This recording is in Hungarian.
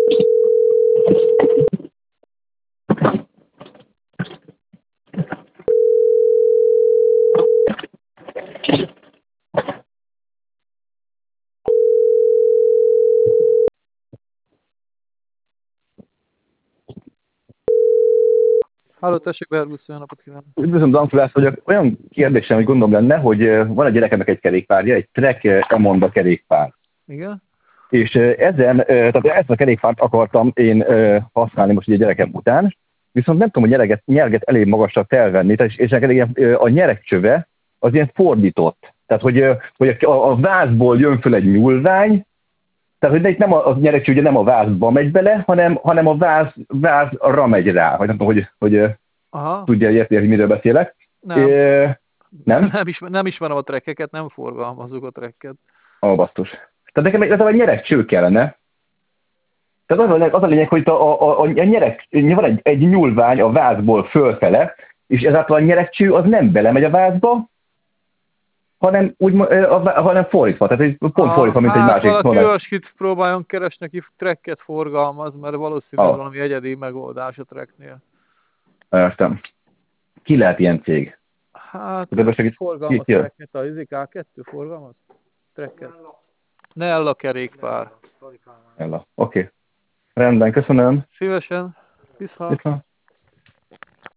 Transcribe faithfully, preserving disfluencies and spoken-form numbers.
Halló, tessék, Verbusz, jó napot kívánok! Üdvözlöm, Danfulász vagyok. Olyan kérdésem, hogy gondolom lenne, hogy van a gyerekemnek egy kerékpárja, egy Trek Emonda kerékpár. Igen? És ezen, tehát ezt a kerékpárt akartam én használni most ugye gyerekem után, viszont nem tudom, a nyerget, nyerget elég magasra felvenni, és, és a nyeregcsöve az ilyen fordított. Tehát, hogy, hogy a, a vázból jön föl egy nyúlvány, tehát, hogy itt nem a, a nyeregcső ugye nem a vázba megy bele, hanem, hanem a váz, vázra megy rá. Vagy nem tudom, hogy, hogy Aha. tudja érteni, hogy miről beszélek. Nem. É, nem? Nem, ismer, nem ismerem a trekkeket, nem forgalmazzuk a trekket. Ó, basszus. Tehát nekem ez a nyeregcső kellene. Tehát az a lényeg, az a lényeg hogy a, a, a nyereg, van egy, egy nyúlvány a vázból fölfele, és ezáltal a nyeregcső az nem belemegy a vázba, hanem, úgy, a, hanem fordítva. Tehát pont ah, fordítva, mint hát egy másik. Valaki olyasmit próbáljon keresni, aki trekket forgalmaz, mert valószínűleg ah. valami egyedi megoldás a trekknél. Értem. Ki lehet ilyen cég? Hát, forgalmaz trekket, a ká kettő forgalmaz trekket. Nella kerékpár. Nella, oké. Okay. Rendben, köszönöm. Szívesen. Viszont.